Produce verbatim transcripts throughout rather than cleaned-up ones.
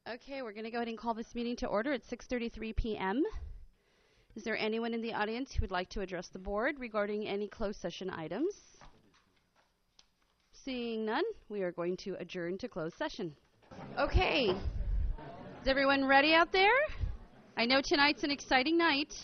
Okay, we're going to go ahead and call this meeting to order at six thirty-three p m Is there anyone in the audience who would like to address the board regarding any closed session items? Seeing none, we are going to adjourn to closed session. Okay, is everyone ready out there? I know tonight's an exciting night.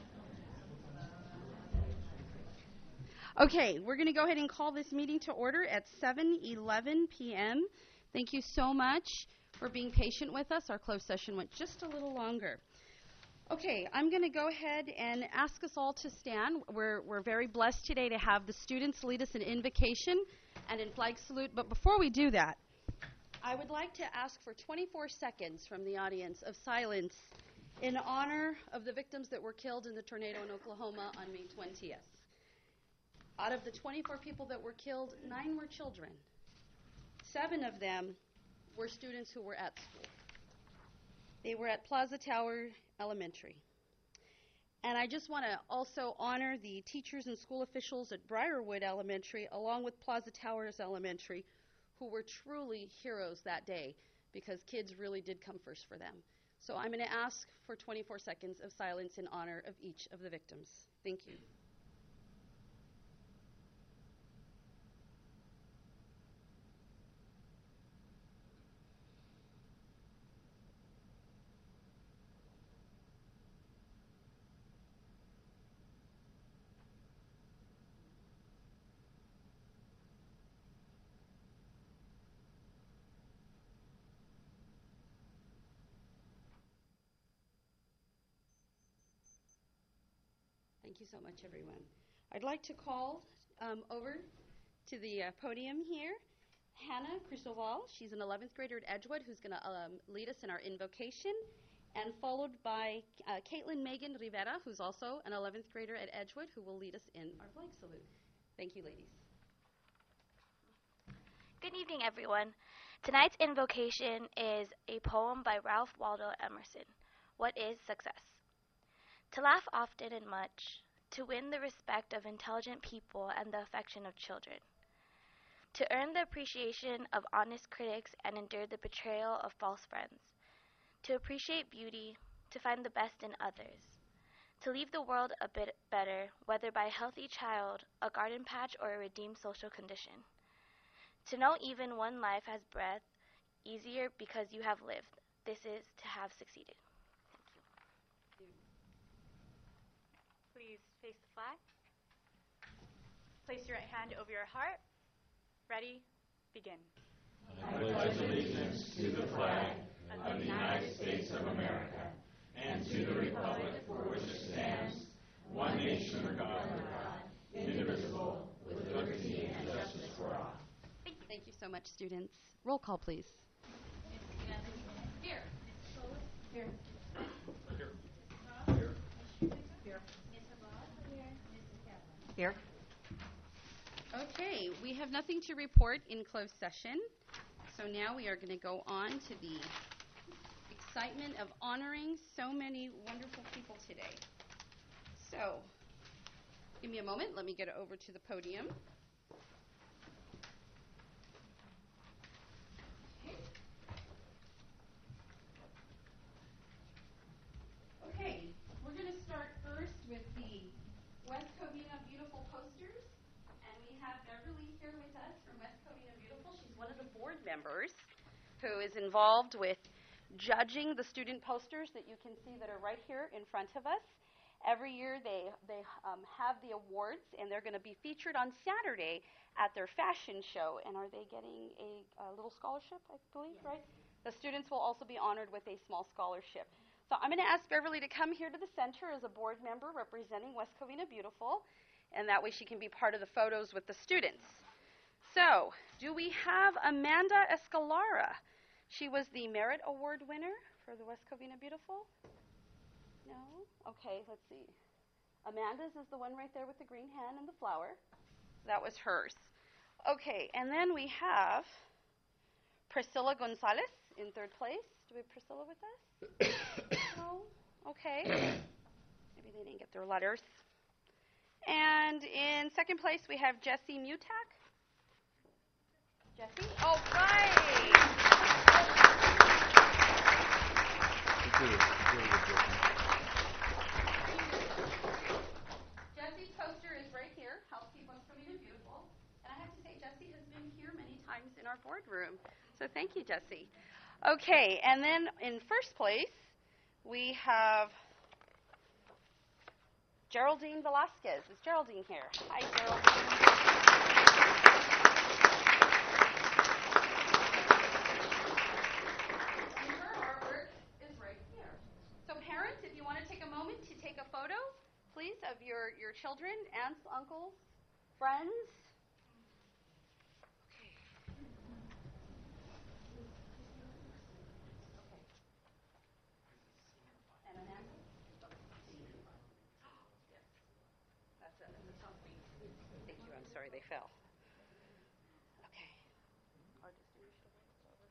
Okay, we're going to go ahead and call this meeting to order at seven eleven p m Thank you so much for being patient with us. Our closed session went just a little longer. Okay, I'm going to go ahead and ask us all to stand. We're, we're very blessed today to have the students lead us in invocation and in flag salute. But before we do that, I would like to ask for twenty-four seconds from the audience of silence in honor of the victims that were killed in the tornado in Oklahoma on May twentieth. Out of the twenty-four people that were killed, nine were children. Seven of them were students who were at school. They were at Plaza Tower Elementary. And I just want to also honor the teachers and school officials at Briarwood Elementary, along with Plaza Towers Elementary, who were truly heroes that day, because kids really did come first for them. So I'm going to ask for twenty-four seconds of silence in honor of each of the victims. Thank you. Thank you so much, everyone. I'd like to call um, over to the uh, podium here Hannah Cristoval. She's an eleventh grader at Edgewood who's going to um, lead us in our invocation, and followed by uh, Caitlin Megan Rivera, who's also an eleventh grader at Edgewood, who will lead us in our flag salute. Thank you, ladies. Good evening, everyone. Tonight's invocation is a poem by Ralph Waldo Emerson. What is success? To laugh often and much, to win the respect of intelligent people and the affection of children, to earn the appreciation of honest critics and endure the betrayal of false friends, to appreciate beauty, to find the best in others, to leave the world a bit better, whether by a healthy child, a garden patch, or a redeemed social condition, to know even one life has breath easier because you have lived. This is to have succeeded. Please face the flag. Place your right hand over your heart. Ready? Begin. I pledge allegiance to the flag of the United States of America and to the republic for which it stands, one nation under God, indivisible, with liberty and justice for all. Thank you. Thank you so much, students. Roll call, please. Here. Here. Here. Okay, we have nothing to report in closed session. So now we are going to go on to the excitement of honoring so many wonderful people today. So, give me a moment. Let me get over to the podium. Okay, we're going to start first with the West Covina Beautiful posters, and we have Beverly here with us from West Covina Beautiful. She's one of the board members who is involved with judging the student posters that you can see that are right here in front of us. Every year they, they um, have the awards, and they're going to be featured on Saturday at their fashion show. And are they getting a, a little scholarship, I believe, yes. Right? The students will also be honored with a small scholarship. So I'm going to ask Beverly to come here to the center as a board member representing West Covina Beautiful, and that way she can be part of the photos with the students. So, do we have Amanda Escalara? She was the Merit Award winner for the West Covina Beautiful. No? Okay, let's see. Amanda's is the one right there with the green hand and the flower. That was hers. Okay, and then we have Priscilla Gonzalez in third place. Do we have Priscilla with us? No? Okay. Maybe they didn't get their letters. And in second place, we have Jessie Mutak. Jessie? Oh, right. So thank you, Jesse. Okay, and then in first place, we have Geraldine Velasquez. Is Geraldine here? Hi, Geraldine. And her artwork is right here. So parents, if you want to take a moment to take a photo, please, of your, your children, aunts, uncles, friends. And an answer? Yes. That's a, that's a tough week. Thank you. I'm sorry they fell. Okay. Our distinguished over.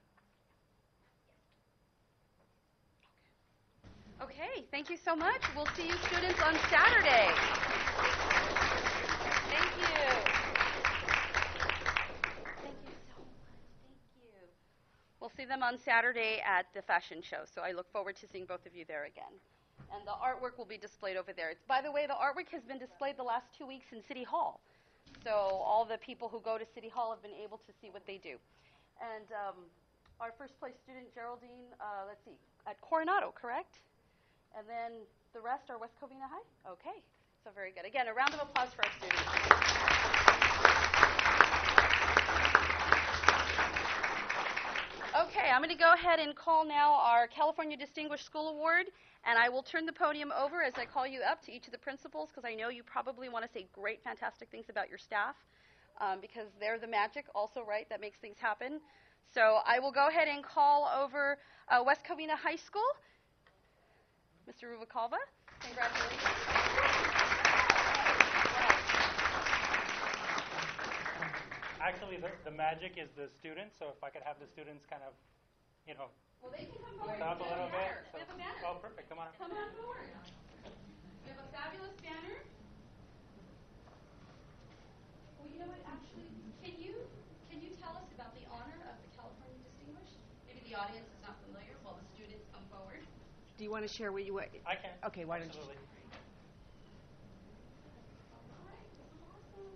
Okay. Thank you so much. We'll see you students on Saturday. Thank you. Thank you so much. Thank you. We'll see them on Saturday at the fashion show, so I look forward to seeing both of you there again. And the artwork will be displayed over there. It's, by the way, the artwork has been displayed the last two weeks in City Hall. So all the people who go to City Hall have been able to see what they do. And um, our first place student, Geraldine, uh, let's see, at Coronado, correct? And then the rest are West Covina High? Okay, so very good. Again, a round of applause for our students. Okay, I'm going to go ahead and call now our California Distinguished School Award, and I will turn the podium over as I call you up to each of the principals, because I know you probably want to say great, fantastic things about your staff, um, because they're the magic also, right, that makes things happen. So I will go ahead and call over uh, West Covina High School. Mister Rubalcaba, congratulations. Actually, the, the magic is the students, so if I could have the students kind of, you know, Well, they can come forward. come up a little bit. We have a banner. Oh, perfect. Come on up. Come on forward. We have a fabulous banner. Well, you know what? Actually, can you can you tell us about the honor of the California Distinguished? Maybe the audience is not familiar. While the students come forward. Do you want to share what you? What, I can. Okay, why don't you? Absolutely. All right. This is awesome.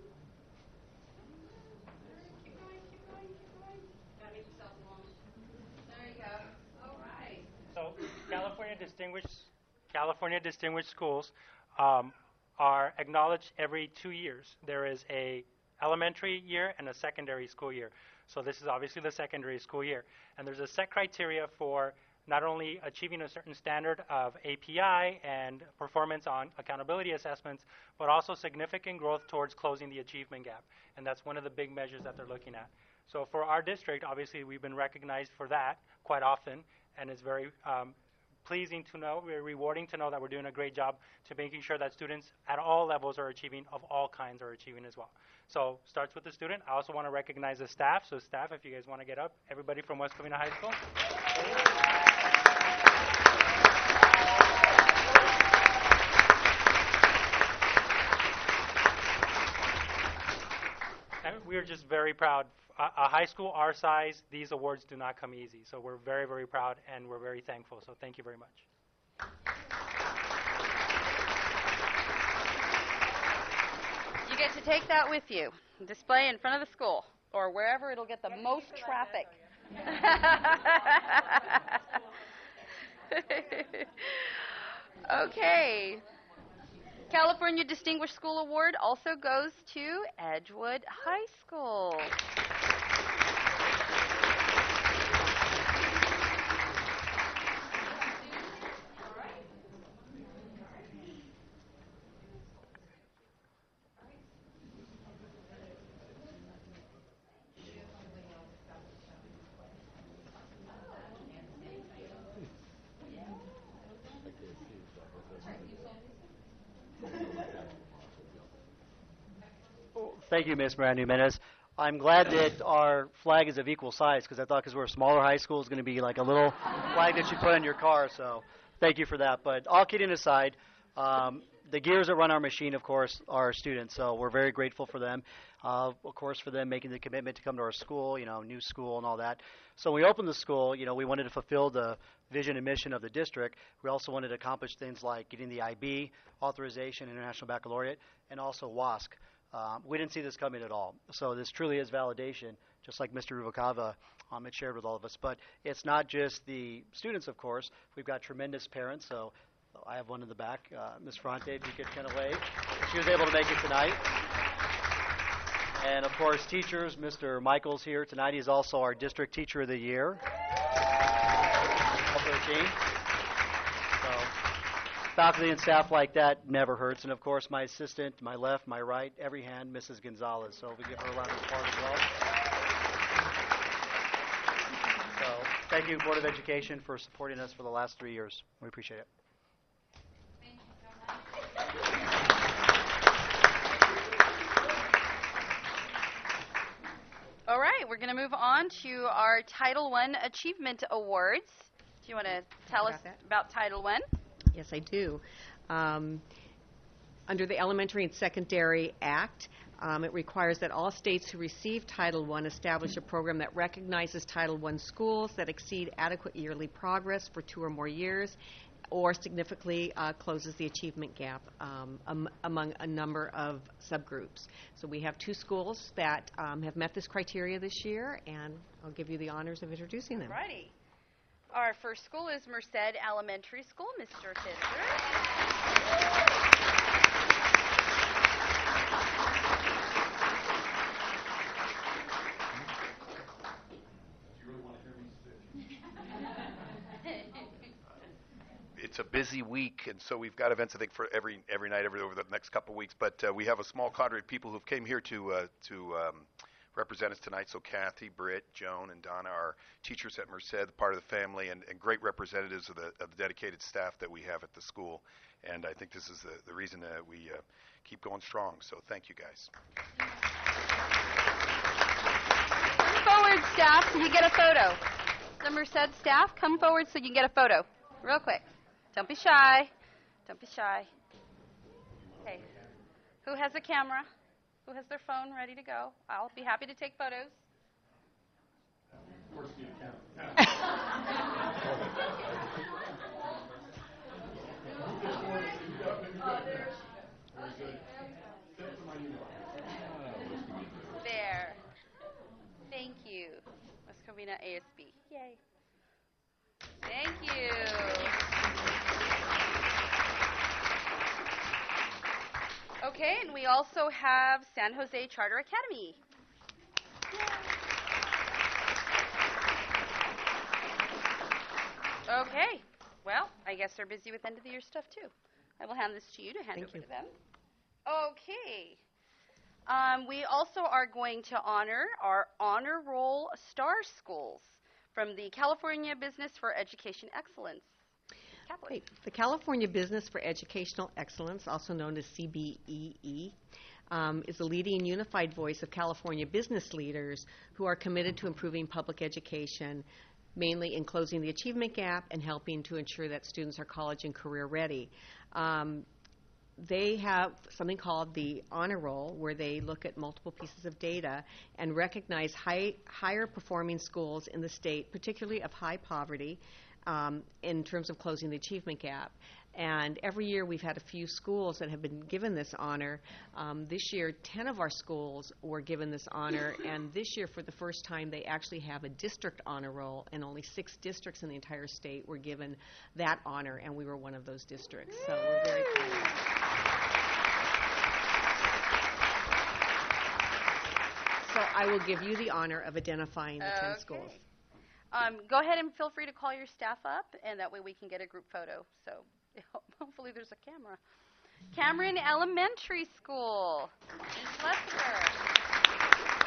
Keep going. Keep going. Keep going. Gotta make yourself long. There you go. All right. So California Distinguished California Distinguished Schools um, are acknowledged every two years. There is a elementary year and a secondary school year. So this is obviously the secondary school year. And there's a set criteria for not only achieving a certain standard of A P I and performance on accountability assessments, but also significant growth towards closing the achievement gap. And that's one of the big measures that they're looking at. So for our district, obviously we've been recognized for that quite often, and it's very um, pleasing to know, very rewarding to know that we're doing a great job to making sure that students at all levels are achieving, of all kinds are achieving as well. So starts with the student. I also want to recognize the staff. So staff, if you guys want to get up, everybody from West Covina High School. And we're just very proud. A, a high school our size, these awards do not come easy. So we're very, very proud, and we're very thankful. So thank you very much. You get to take that with you, display in front of the school, or wherever it'll get the most traffic. Okay. California Distinguished School Award also goes to Edgewood High School. Thank you, Miz Miranda Jimenez. I'm glad that our flag is of equal size, because I thought because we're a smaller high school, it's going to be like a little flag that you put on your car. So thank you for that. But all kidding aside, um, the gears that run our machine, of course, are our students. So we're very grateful for them, uh, of course, for them making the commitment to come to our school, you know, new school and all that. So when we opened the school, you know, we wanted to fulfill the vision and mission of the district. We also wanted to accomplish things like getting the I B authorization, International Baccalaureate, and also W A S C. Um, we didn't see this coming at all. So this truly is validation just like Mister Rubalcava um, had shared with all of us. But it's not just the students, of course. We've got tremendous parents. So I have one in the back, uh, Miz Fronte, if you could kind of wave. She was able to make it tonight. And, of course, teachers. Mister Michaels here tonight. He's also our District Teacher of the Year. thirteen. So faculty and staff like that never hurts. And, of course, my assistant, my left, my right, every hand, Missus Gonzalez. So we give her a round of applause as well. So thank you, Board of Education, for supporting us for the last three years. We appreciate it. Thank you so much. All right, we're going to move on to our Title one Achievement Awards. Do you want to tell us About that? about Title one? Yes, I do. Um, under the Elementary and Secondary Act, um, it requires that all states who receive Title one establish a program that recognizes Title one schools that exceed adequate yearly progress for two or more years, or significantly uh, closes the achievement gap um, um, among a number of subgroups. So we have two schools that um, have met this criteria this year, and I'll give you the honors of introducing them. Righty. Our first school is Merced Elementary School. Mister Fisker. It's a busy week, and so we've got events, I think, for every every night, every over the next couple of weeks. But uh, we have a small cadre of people who've came here to uh, to um, represent us tonight. So Kathy, Britt, Joan, and Donna are teachers at Merced, part of the family, and, and great representatives of the of the dedicated staff that we have at the school. And I think this is the, the reason that we uh, keep going strong. So thank you, guys. Come forward, staff, so you get a photo. The Merced staff, come forward so you can get a photo. Real quick. Don't be shy. Don't be shy. Okay. Who has a camera? Who has their phone ready to go? I'll be happy to take photos. There. Thank you. West Covina A S B. Yay. Thank you. Okay, and we also have San Jose Charter Academy. Okay, well, I guess they're busy with end of the year stuff too. I will hand this to you to hand Thank over you. to them. Okay. Um, we also are going to honor our Honor Roll Star Schools from the California Business for Education Excellence. Kathleen. Right. The California Business for Educational Excellence, also known as C B E E, um, is a leading unified voice of California business leaders who are committed to improving public education, mainly in closing the achievement gap and helping to ensure that students are college and career ready. Um, They have something called the Honor Roll, where they look at multiple pieces of data and recognize high, higher performing schools in the state, particularly of high poverty, um, in terms of closing the achievement gap. And every year we've had a few schools that have been given this honor. Um, this year, ten of our schools were given this honor, and this year, for the first time, they actually have a district honor roll, and only six districts in the entire state were given that honor, and we were one of those districts. So we're very proud. So I will give you the honor of identifying the ten Okay. schools. Um, go ahead and feel free to call your staff up, and that way we can get a group photo. So hopefully there's a camera. Cameron Elementary School. Miz Lester.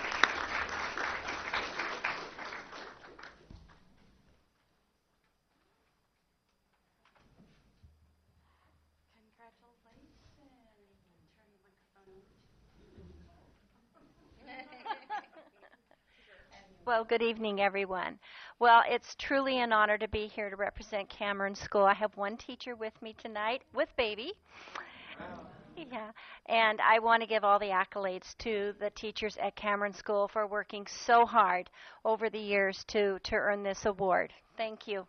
Well, good evening, everyone. Well, it's truly an honor to be here to represent Cameron School. I have one teacher with me tonight, with baby. Yeah, and I want to give all the accolades to the teachers at Cameron School for working so hard over the years to, to earn this award. Thank you.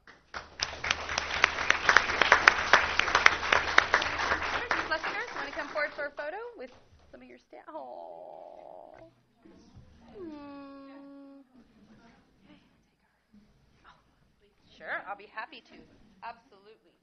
Miz Lester, you want to come forward for a photo with some of your staff? Oh. Hmm. share, I'll be happy to. Absolutely.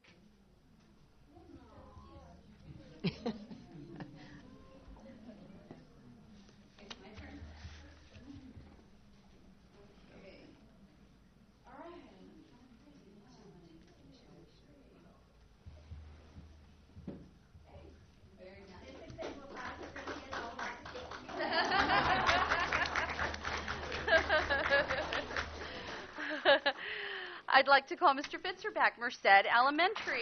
I'd like to call Mister Fitzer back, Merced Elementary.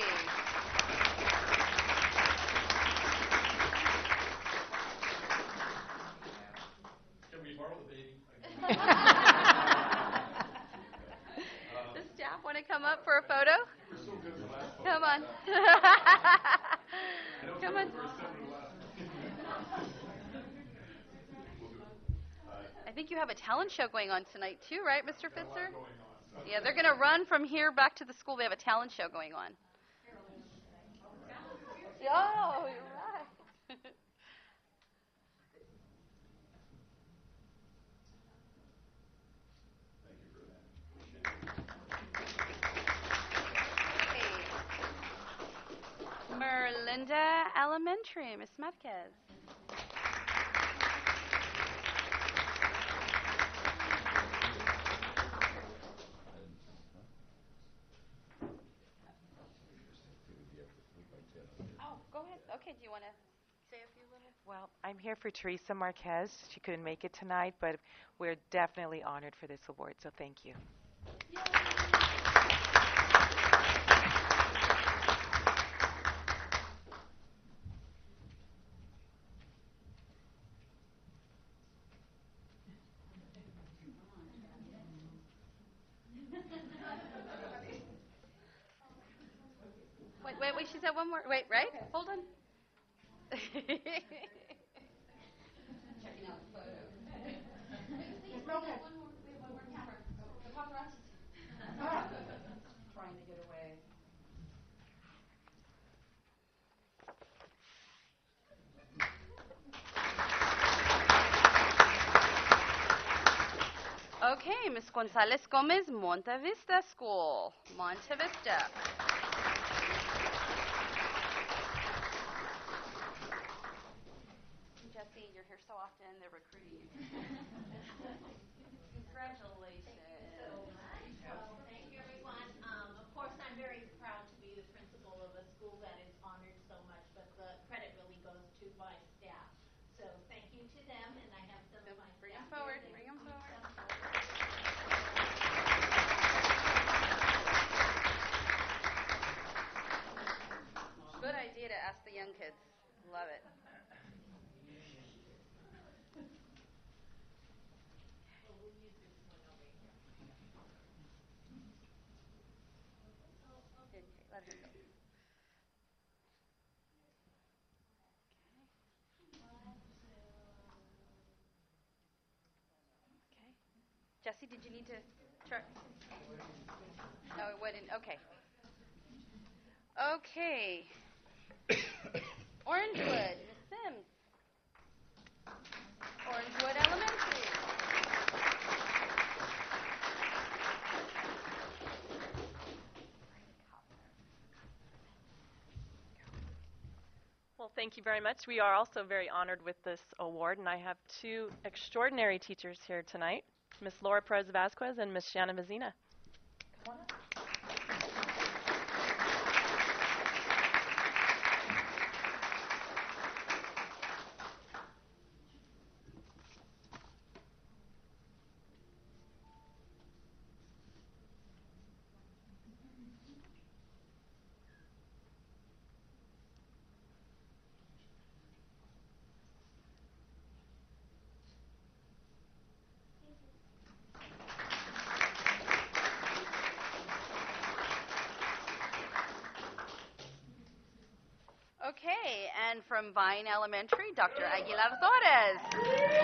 Can we borrow the baby? The staff want to come up for a photo? We're so good at the last Come on. Come on. I think you have a talent show going on tonight too, right, Mister Fitzer? Yeah, they're going to run from here back to the school. They have a talent show going on. Oh, you're right. Merlinda Elementary, Miss Marquez. Oh, go ahead. Okay, do you want to say a few little? Well, I'm here for Teresa Marquez. She couldn't make it tonight, but we're definitely honored for this award, so thank you. Wait, wait, wait, she said one more. Wait, right? Hold on. Checking out the photo. Wait, one more, wait, one more camera. The paparazzi. Trying to get away. Okay, Miss Gonzalez Gomez, Monte Vista School. Monte Vista. Jesse, you're here so often, they're recruiting you. Congratulations. Thank you so much. Well, thank you, everyone. Um, of course, I'm very proud to be the principal of a school that is honored so much, but the credit really goes to my staff. So thank you to them, and I have some of my Bring staff them forward. here. Bring them forward. Good idea to ask the young kids. Love it. Okay, let her go. Okay. Jesse, did you need to try? No, it wouldn't. Okay. Okay. Orangewood, Miss Sims. Orangewood Elementary. Well, thank you very much. We are also very honored with this award, and I have two extraordinary teachers here tonight, Miss Laura Perez Vasquez and Miss Shanna Mazina. Come on up. Okay, and from Vine Elementary, Doctor Aguilar Torres.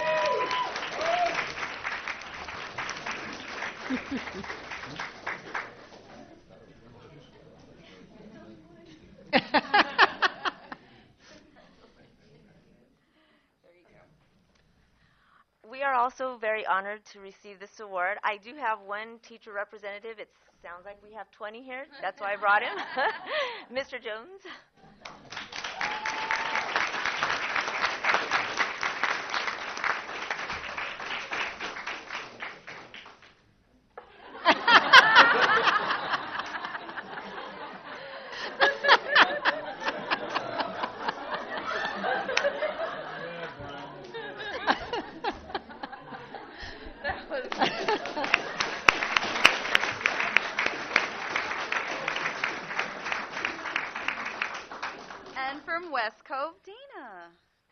We are also very honored to receive this award. I do have one teacher representative. It sounds like we have twenty here. That's why I brought him. Mister Jones. And from West Cove, Dana.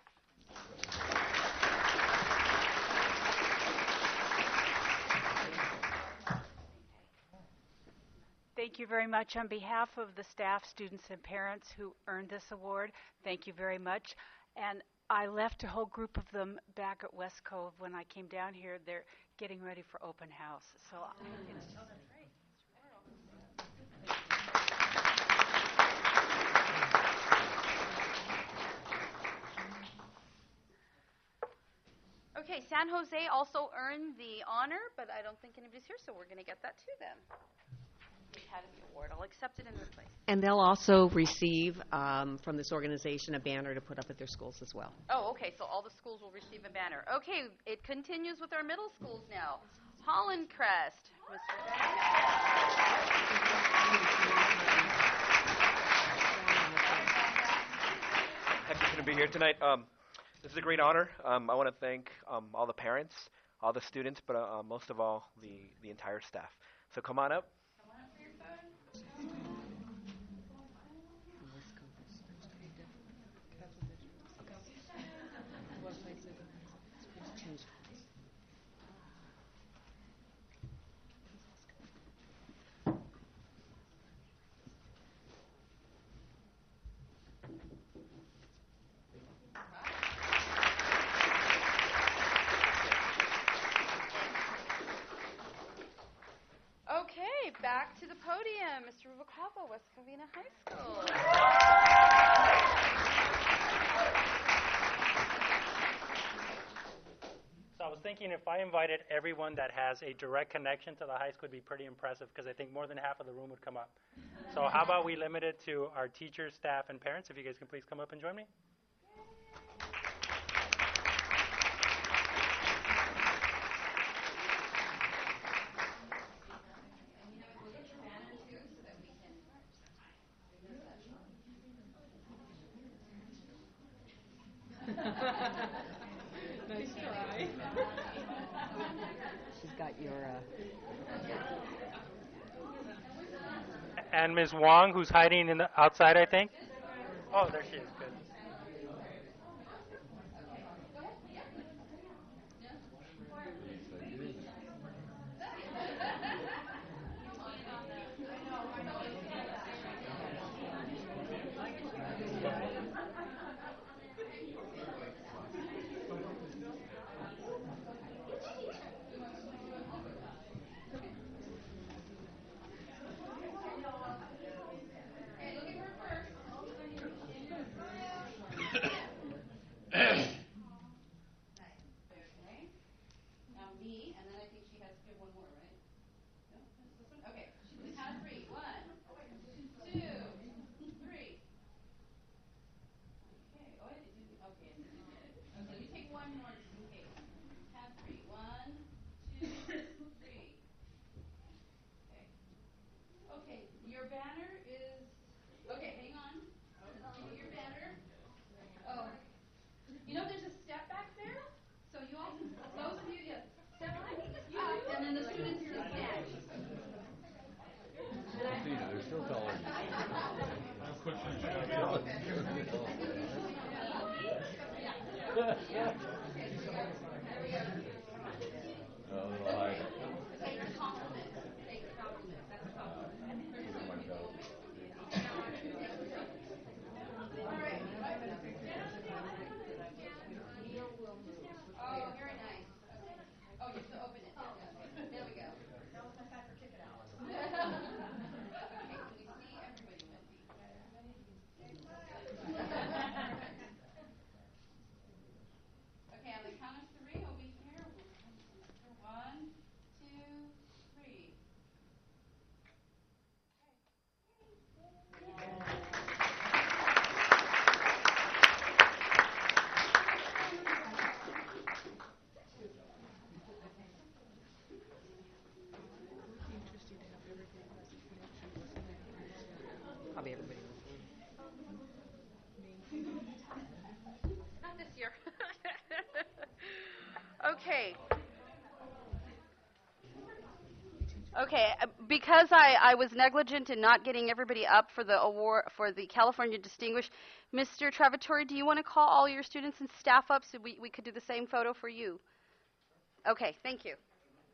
Thank you very much. On behalf of the staff, students, and parents who earned this award, thank you very much. And I left a whole group of them back at West Cove when I came down here. They're getting ready for open house. So it's Okay, San Jose also earned the honor, but I don't think anybody's here, so we're going to get that to them. We have the award. I'll accept it in their place. And they'll also receive um, from this organization a banner to put up at their schools as well. Oh, okay, so all the schools will receive a banner. Okay, it continues with our middle schools now. Holland Crest. Mister Happy to be here tonight. Um, this is a great honor. Um, I want to thank um, all the parents, all the students, but uh, most of all, the, the entire staff. So come on up. Okay, back to the podium. Mister Rubalcaba, West Covina High School. So I was thinking if I invited everyone that has a direct connection to the high school, it'd be pretty impressive because I think more than half of the room would come up. So how about we limit it to our teachers, staff, and parents? If you guys can please come up and join me. Nice try. She's got your. Uh... And Miz Wong, who's hiding in the outside, I think. Oh, there she is. Good. Probably everybody. Not this year. Okay. Okay, uh, because I, I was negligent in not getting everybody up for the award for the California Distinguished, Mister Travatore, do you want to call all your students and staff up so we, we could do the same photo for you? Okay, thank you.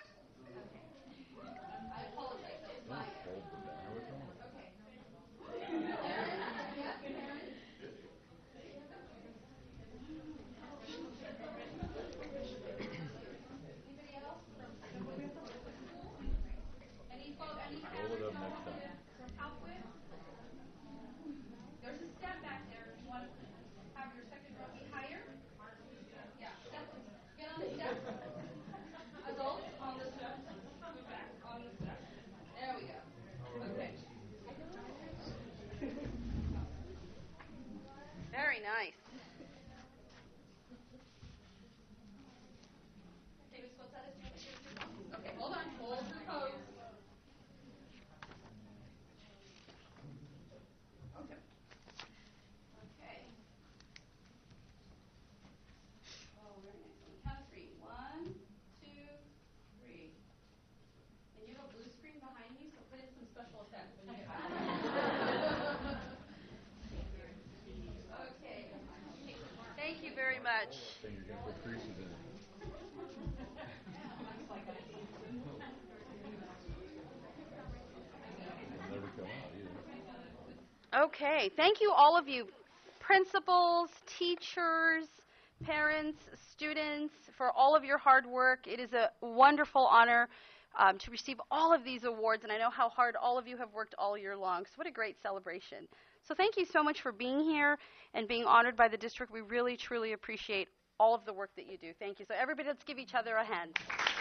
There's a step back there. If you want to have your second row be higher. Yeah, step. Get on the step. Adults on the step. Move back on the step. There we go. Okay. Very nice. Okay, hold on. Hold your pose. Okay. Okay. Oh, very nice. On the count of three. One, two, three. And you have a blue screen behind you, so put in some special effects when you get back. Okay. Thank you very much. Okay, thank you all of you, principals, teachers, parents, students, for all of your hard work. It is a wonderful honor um, to receive all of these awards, and I know how hard all of you have worked all year long. So what a great celebration. So thank you so much for being here and being honored by the district. We really, truly appreciate all of the work that you do. Thank you. So everybody, let's give each other a hand.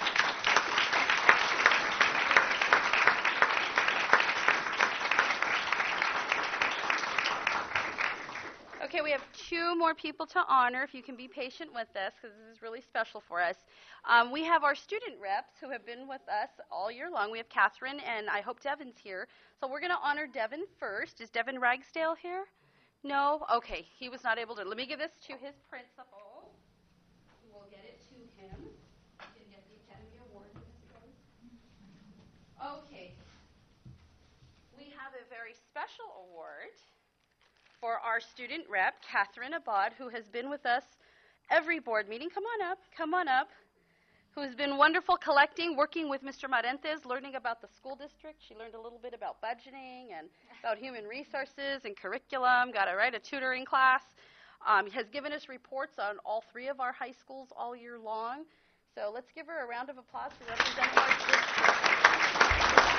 Okay, we have two more people to honor, if you can be patient with us, because this is really special for us. Um, we have our student reps who have been with us all year long. We have Catherine, and I hope Devin's here. So we're going to honor Devin first. Is Devin Ragsdale here? No? Okay, he was not able to. Let me give this to his principal, who will get it to him. He can get the Academy Award in this case. Okay. We have a very special award for our student rep, Catherine Abad, who has been with us every board meeting. Come on up, come on up. Who has been wonderful collecting, working with Mister Marentes, learning about the school district. She learned a little bit about budgeting and about human resources and curriculum, got to write a tutoring class. Um, has given us reports on all three of our high schools all year long. So let's give her a round of applause for representing our district.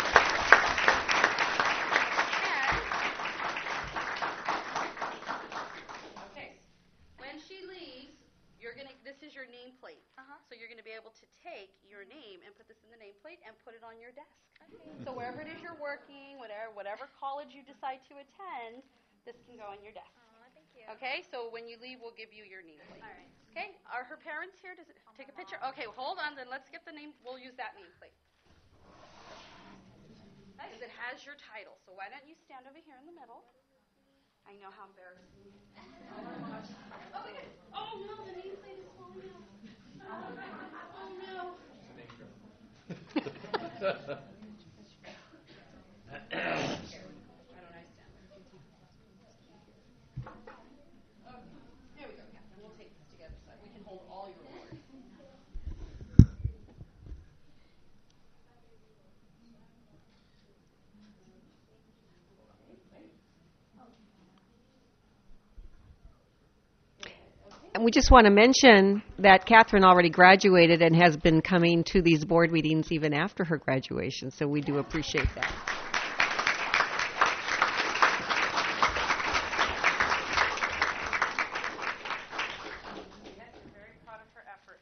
This is your nameplate. Uh-huh. So you're going to be able to take your name and put this in the nameplate and put it on your desk. Okay. So wherever it is you're working, whatever whatever college you decide to attend, this can go on your desk. Oh, thank you. Okay, so when you leave, we'll give you your nameplate. All right. Okay, are her parents here? Does it take a picture? Okay, hold on, then let's get the name. We'll use that nameplate. Because it has your title. So why don't you stand over here in the middle? I know how embarrassing. Oh, my gosh. Oh, my goodness. Oh, no, the nameplate is falling out. Oh, no. Why don't I stand there? Okay. There we go, Catherine. We'll take this together so we can hold all your awards. And we just want to mention that Catherine already graduated and has been coming to these board meetings even after her graduation, so we do appreciate that. Yes, we're very proud of her effort.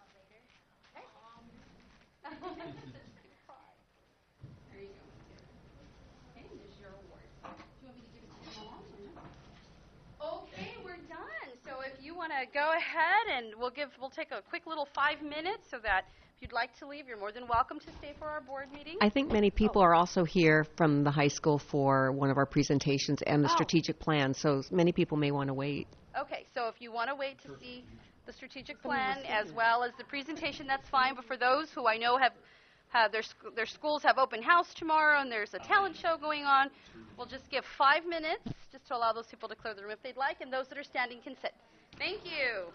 There you go. Okay, there's your award. Do you want me to give it to you now? Okay, we're done. So if you want to go ahead and we'll give, we'll take a quick little five minutes so that you'd like to leave, you're more than welcome to stay for our board meeting. I think many people Oh. are also here from the high school for one of our presentations and the Oh. strategic plan, so many people may want to wait. Okay, so if you want to wait to see the strategic plan as well as the presentation, that's fine. But for those who I know have, have their, sc- their schools have open house tomorrow and there's a talent show going on, we'll just give five minutes just to allow those people to clear the room if they'd like, and those that are standing can sit. Thank you.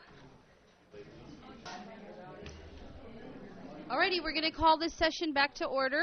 Alrighty, we're going to call this session back to order.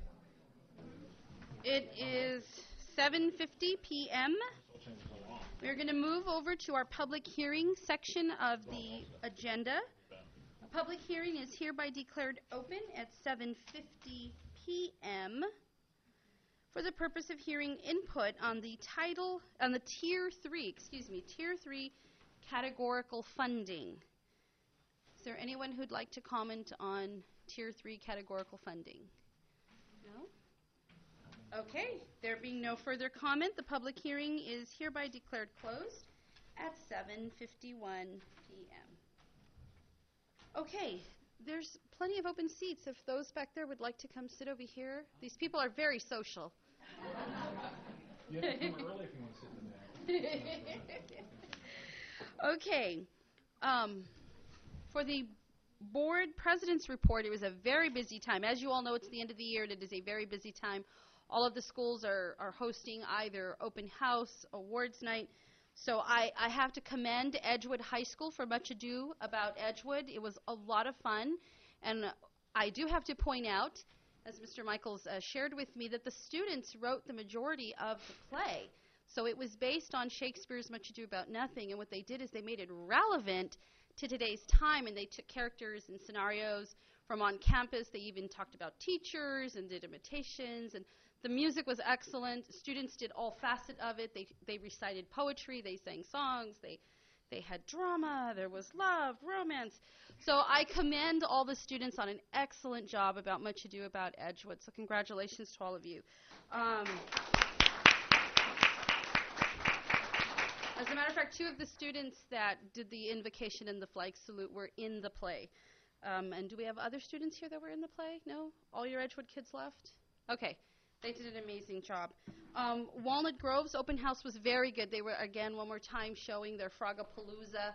It is seven fifty p.m. We're going to move over to our public hearing section of the agenda. A public hearing is hereby declared open at seven fifty p.m. for the purpose of hearing input on the title, on the Tier three, excuse me, Tier three categorical funding. Is there anyone who'd like to comment on Tier three categorical funding? No? Okay, there being no further comment, the public hearing is hereby declared closed at seven fifty-one p.m. Okay, there's plenty of open seats. If those back there would like to come sit over here. These people are very social. You have to come early if you want to sit in the back. Okay, um, for the board president's report, it was a very busy time. As you all know, it's the end of the year, and it is a very busy time. All of the schools are, are hosting either open house, awards night. So I, I have to commend Edgewood High School for Much Ado About Edgewood. It was a lot of fun. And I do have to point out, as Mister Michaels uh, shared with me, that the students wrote the majority of the play. So it was based on Shakespeare's Much Ado About Nothing. And what they did is they made it relevant to today's time. And they took characters and scenarios from on campus. They even talked about teachers and did imitations. And the music was excellent. Students did all facet of it. They they recited poetry. They sang songs. They they had drama. There was love, romance. So I commend all the students on an excellent job about Much Ado About Edgewood. So congratulations to all of you. Um, as a matter of fact, two of the students that did the invocation and the flag salute were in the play. Um, and do we have other students here that were in the play? No? All your Edgewood kids left? Okay. They did an amazing job. Um, Walnut Grove's open house was very good. They were, again, one more time showing their Frogapalooza.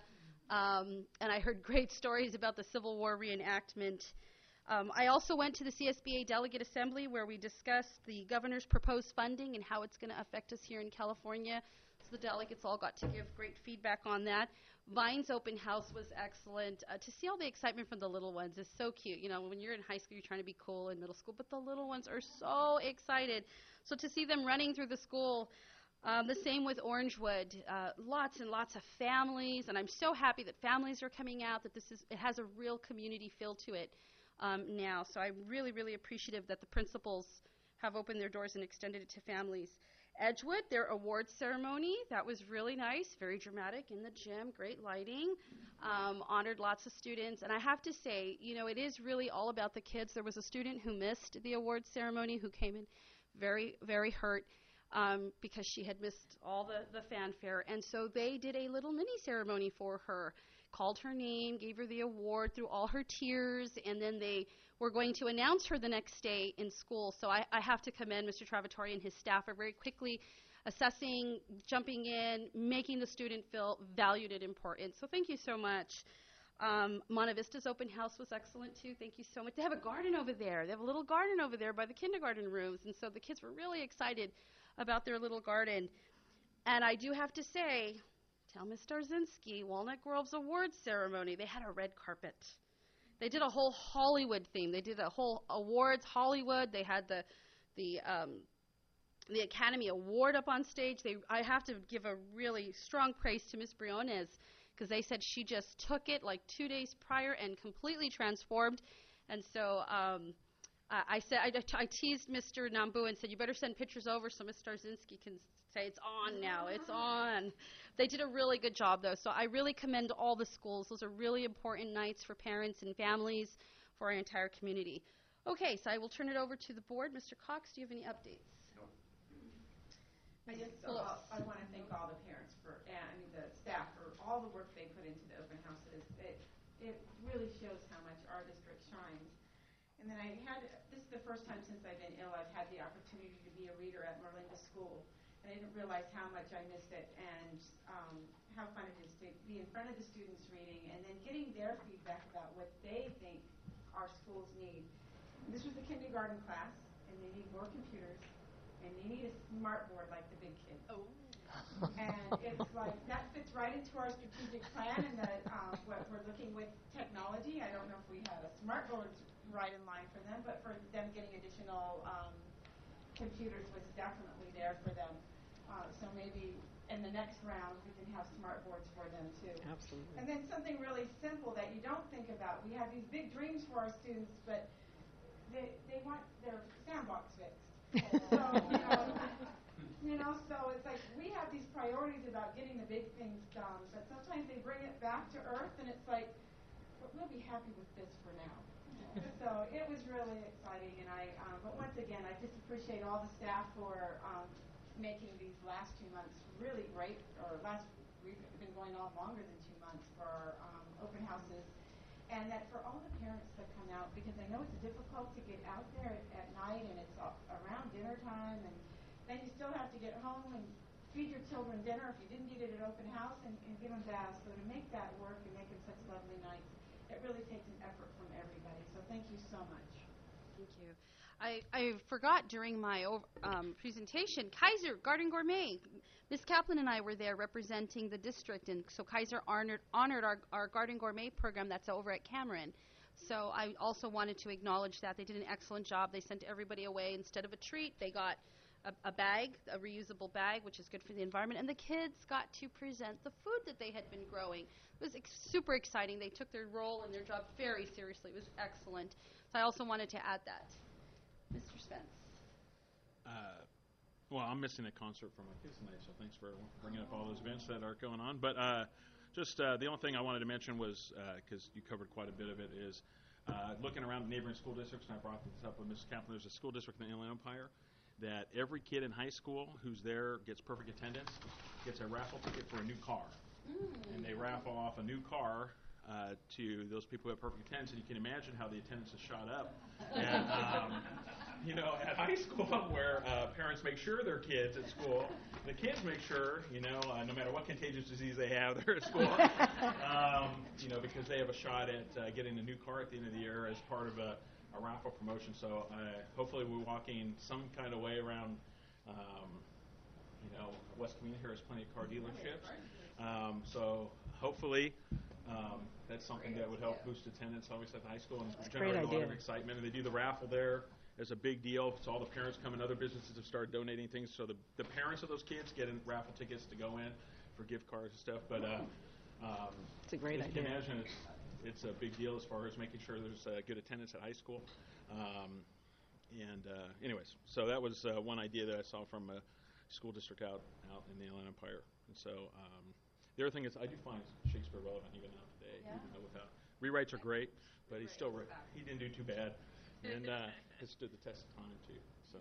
Um, and I heard great stories about the Civil War reenactment. Um, I also went to the C S B A Delegate Assembly where we discussed the governor's proposed funding and how it's going to affect us here in California. So the delegates all got to give great feedback on that. Vine's open house was excellent. Uh, to see all the excitement from the little ones is so cute. You know, when you're in high school, you're trying to be cool in middle school, but the little ones are so excited. So to see them running through the school, um, the same with Orangewood. Uh, lots and lots of families, and I'm so happy that families are coming out, that this is, it has a real community feel to it um, now. So I'm really, really appreciative that the principals have opened their doors and extended it to families. Edgewood, their awards ceremony, that was really nice, very dramatic in the gym, great lighting, um, honored lots of students. And I have to say, you know, it is really all about the kids. There was a student who missed the awards ceremony who came in very, very hurt um, because she had missed all the, the fanfare. And so they did a little mini ceremony for her, called her name, gave her the award through all her tears, and then they were going to announce her the next day in school. So I, I have to commend Mister Travatori and his staff for very quickly assessing, jumping in, making the student feel valued and important. So thank you so much. Um, Monte Vista's open house was excellent too. Thank you so much. They have a garden over there. They have a little garden over there by the kindergarten rooms, and so the kids were really excited about their little garden. And I do have to say, tell Miz Starzinski, Walnut Grove's awards ceremony, they had a red carpet. They did a whole Hollywood theme. They did a whole awards Hollywood. They had the the um, the Academy Award up on stage. They I have to give a really strong praise to Miz Briones because they said she just took it like two days prior and completely transformed. And so um, I, I said I, I teased Mister Nambu and said you better send pictures over so Miz Starzinski can say it's on now. It's on. They did a really good job, though, so I really commend all the schools. Those are really important nights for parents and families, for our entire community. Okay, so I will turn it over to the board. Mister Cox, do you have any updates? No. I just uh, I want to thank all the parents for and I mean the staff for all the work they put into the open houses. It it really shows how much our district shines And then I had, this is the first time since I've been ill, I've had the opportunity to be a reader at Merlinda School. And I didn't realize how much I missed it and um, how fun it is to be in front of the students reading and then getting their feedback about what they think our schools need. And this was the kindergarten class, and they need more computers, and they need a smart board like the big kids. Oh. And it's like, that fits right into our strategic plan and the, um, what we're looking with technology. I don't know if we had a smart board right in line for them, but for them getting additional um, computers was definitely there for them. Uh, so maybe in the next round we can have smart boards for them too. Absolutely. And then something really simple that you don't think about. We have these big dreams for our students, but they they want their sandbox fixed. So, you know, you know, so it's like we have these priorities about getting the big things done, but sometimes they bring it back to earth, and it's like, well, we'll be happy with this for now. So it was really exciting, and I. Um, but once again, I just appreciate all the staff for um, making these last two months really great. Or last, we've been going on longer than two months for our um, open houses, and that for all the parents that come out, because I know it's difficult to get out there at, at night, and it's uh, around dinner time, and then you still have to get home and feed your children dinner if you didn't eat it at open house, and, and give them baths. So to make that work and make them such lovely nights, it really takes an effort from everybody. So thank you so much. Thank you. I, I forgot during my ov- um, presentation, Kaiser Garden Gourmet. Miz Kaplan and I were there representing the district, and so Kaiser honored, honored our, our Garden Gourmet program that's over at Cameron. So I also wanted to acknowledge that. They did an excellent job. They sent everybody away. Instead of a treat, they got a, a bag, a reusable bag, which is good for the environment, and the kids got to present the food that they had been growing. It was ex- super exciting. They took their role and their job very seriously. It was excellent. So I also wanted to add that. Mister Spence. Uh, well, I'm missing a concert for my kids tonight, so thanks for bringing up all those events that are going on. But uh, just uh, the only thing I wanted to mention was, because uh, you covered quite a bit of it, is uh, looking around neighboring school districts, and I brought this up with Missus Kaplan. There's a school district in the Inland Empire that every kid in high school who's there gets perfect attendance, gets a raffle ticket for a new car. Mm. And they raffle off a new car uh, to those people who have perfect attendance, and you can imagine how the attendance has shot up. And, um, you know, at high school, where uh, parents make sure their kids at school, the kids make sure, you know, uh, no matter what contagious disease they have, they're at school, um, you know, because they have a shot at uh, getting a new car at the end of the year as part of a, a raffle promotion. So uh, hopefully we're walking some kind of way around, um, you know, West Covina here has plenty of car dealerships. Um, so hopefully um, that's something that would help boost attendance, obviously, at the high school, and generate a lot of excitement. And they do the raffle there as a big deal. So all the parents come in. Other businesses have started donating things. So the, the parents of those kids get in raffle tickets to go in for gift cards and stuff. But uh, um, it's a great as idea. you can imagine, it's, it's a big deal as far as making sure there's uh, good attendance at high school. Um, and uh, anyways, so that was uh, one idea that I saw from a school district out out in the Inland Empire. And so um, the other thing is I do find Shakespeare relevant even now today, yeah. even though without rewrites are great, but he still re- he didn't do too bad, and uh, it stood the test of time too. So.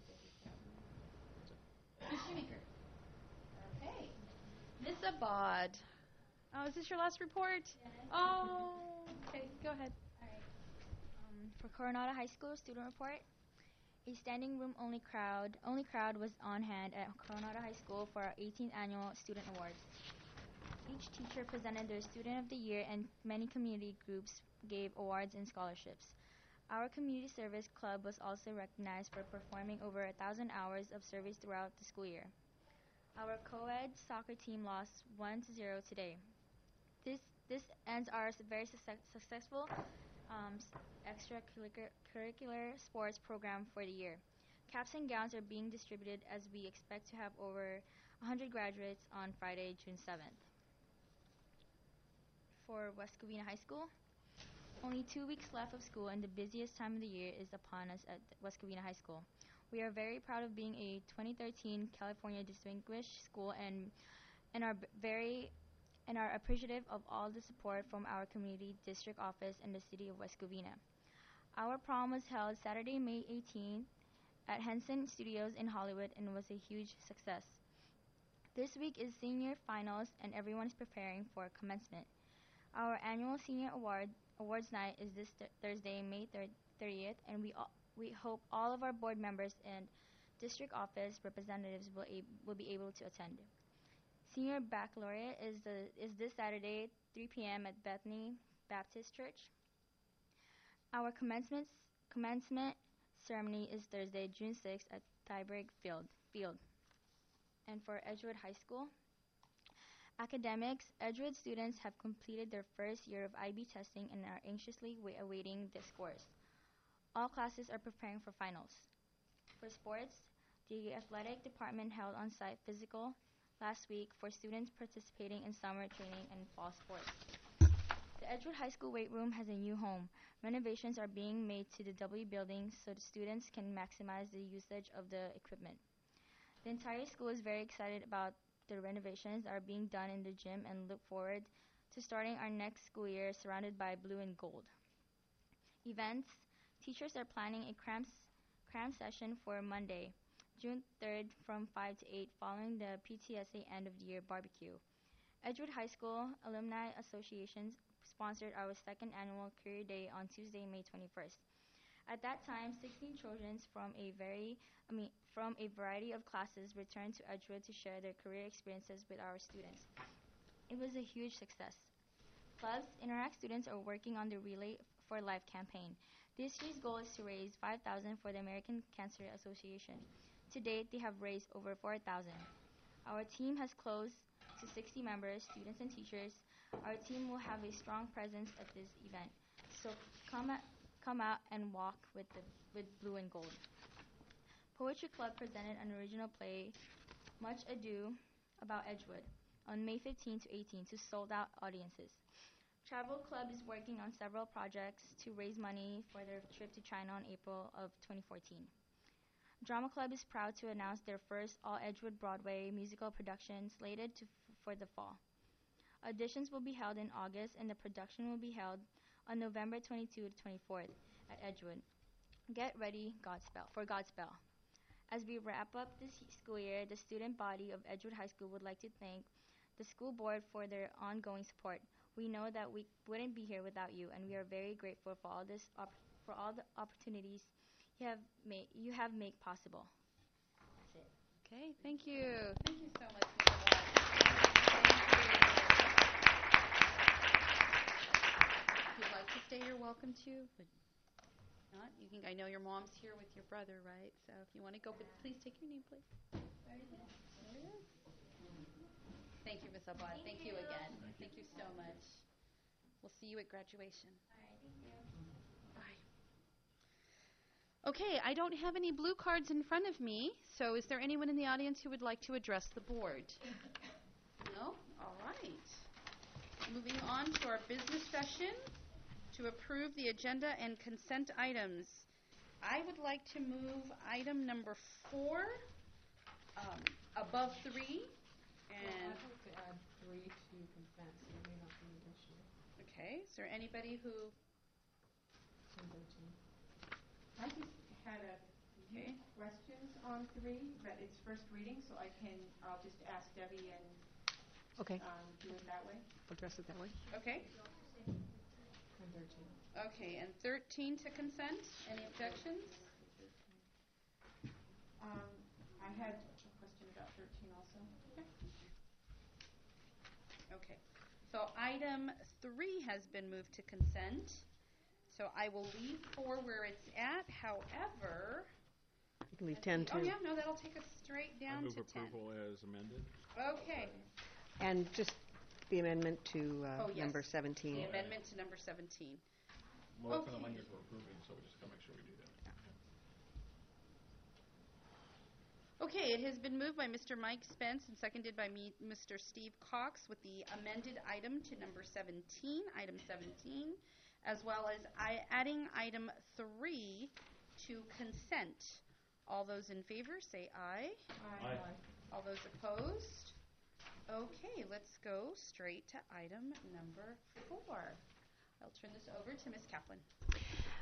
Miz Shoemaker. Okay. Miz Abad. Oh, is this your last report? Yeah. Oh, okay. Go ahead. All right. Um, for Coronado High School student report, a standing room only crowd only crowd was on hand at Coronado High School for our eighteenth annual student awards. Each teacher presented their student of the year, and many community groups gave awards and scholarships. Our community service club was also recognized for performing over a thousand hours of service throughout the school year. Our co-ed soccer team lost one to zero today. This this ends our very success, successful um, extracurricular sports program for the year. Caps and gowns are being distributed as we expect to have over one hundred graduates on Friday, June seventh. For West Covina High School, only two weeks left of school, and the busiest time of the year is upon us at West Covina High School. We are very proud of being a twenty thirteen California Distinguished School, and and are b- very and are appreciative of all the support from our community district office and the city of West Covina. Our prom was held Saturday, May eighteenth at Henson Studios in Hollywood and was a huge success. This week is senior finals and everyone is preparing for commencement. Our annual senior award awards night is this th- Thursday, May third, thirtieth, and we all, we hope all of our board members and district office representatives will, ab- will be able to attend. Senior Baccalaureate is, the, is this Saturday, three p.m. at Bethany Baptist Church. Our commencement, commencement ceremony is Thursday, June sixth at Thyberg Field. Field. And for Edgewood High School, academics, Edgewood students have completed their first year of I B testing and are anxiously wa- awaiting the scores. All classes are preparing for finals. For sports, the athletic department held on-site physical last week for students participating in summer training and fall sports. The Edgewood High School weight room has a new home. Renovations are being made to the W building so the students can maximize the usage of the equipment. The entire school is very excited about the renovations that are being done in the gym and look forward to starting our next school year surrounded by blue and gold. Events, teachers are planning a cram, s- cram session for Monday, June third from five to eight following the P T S A end of the year barbecue. Edgewood High School Alumni Associations sponsored our second annual Career Day on Tuesday, May twenty-first. At that time, sixteen children from a very, I mean, from a variety of classes returned to Edgewood to share their career experiences with our students. It was a huge success. Clubs, Interact students are working on the Relay for Life campaign. This year's goal is to raise five thousand dollars for the American Cancer Association. To date, they have raised over four thousand dollars. Our team has close to sixty members, students and teachers. Our team will have a strong presence at this event. So come at, come out and walk with the with blue and gold. Poetry Club presented an original play, Much Ado About Edgewood, on May fifteenth to eighteenth to sold-out audiences. Travel Club is working on several projects to raise money for their trip to China in April of twenty fourteen. Drama Club is proud to announce their first all-Edgewood Broadway musical production slated to f- for the fall. Auditions will be held in August, and the production will be held on November twenty-second to twenty-fourth at Edgewood. Get ready Godspell, for Godspell. As we wrap up this school year, the student body of Edgewood High School would like to thank the school board for their ongoing support. We know that we wouldn't be here without you, and we are very grateful for all this op- for all the opportunities you have made you have made possible. That's it. Okay, thank you. Thank you so much, Miz Watt. If you'd like to stay, you're welcome to. But not, you can. I know your mom's here with your brother, right? So if you want to go, but please take your name, please. There it is. There it is. Thank you, Miz Abad. Thank, Thank you you. again. Thank Thank you so much. We'll see you at graduation. All right, thank you. Bye. Okay, I don't have any blue cards in front of me, so is there anyone in the audience who would like to address the board? No? All right. Moving on to our business session to approve the agenda and consent items. I would like to move item number four um, above three. And I'd like to add three to consent, so it may not be additional. okay, is there anybody who? I just had a few questions on three, but it's first reading, so I can, I'll just ask Debbie and Okay. um, do it that way. Address it that way. Okay. And thirteen. Okay, and thirteen to consent. Any objections? Um, I had a question about thirteen also. Okay. So item three has been moved to consent. So I will leave four where it's at. However, You can leave ten oh too. yeah, no, that'll take us straight I down move to ten. approval as amended. Okay. And just the amendment to uh, Oh, yes. number seventeen. The amendment to number seventeen. Well, that's Okay. an amendment we're approving, so we just gotta make sure we do that. Okay, it has been moved by Mister Mike Spence and seconded by me, Mister Steve Cox, with the amended item to number seventeen, item seventeen, as well as I, adding item three to consent. All those in favor say aye. Aye. Aye. All those opposed? Okay, let's go straight to item number four. I'll turn this over to Miz Kaplan.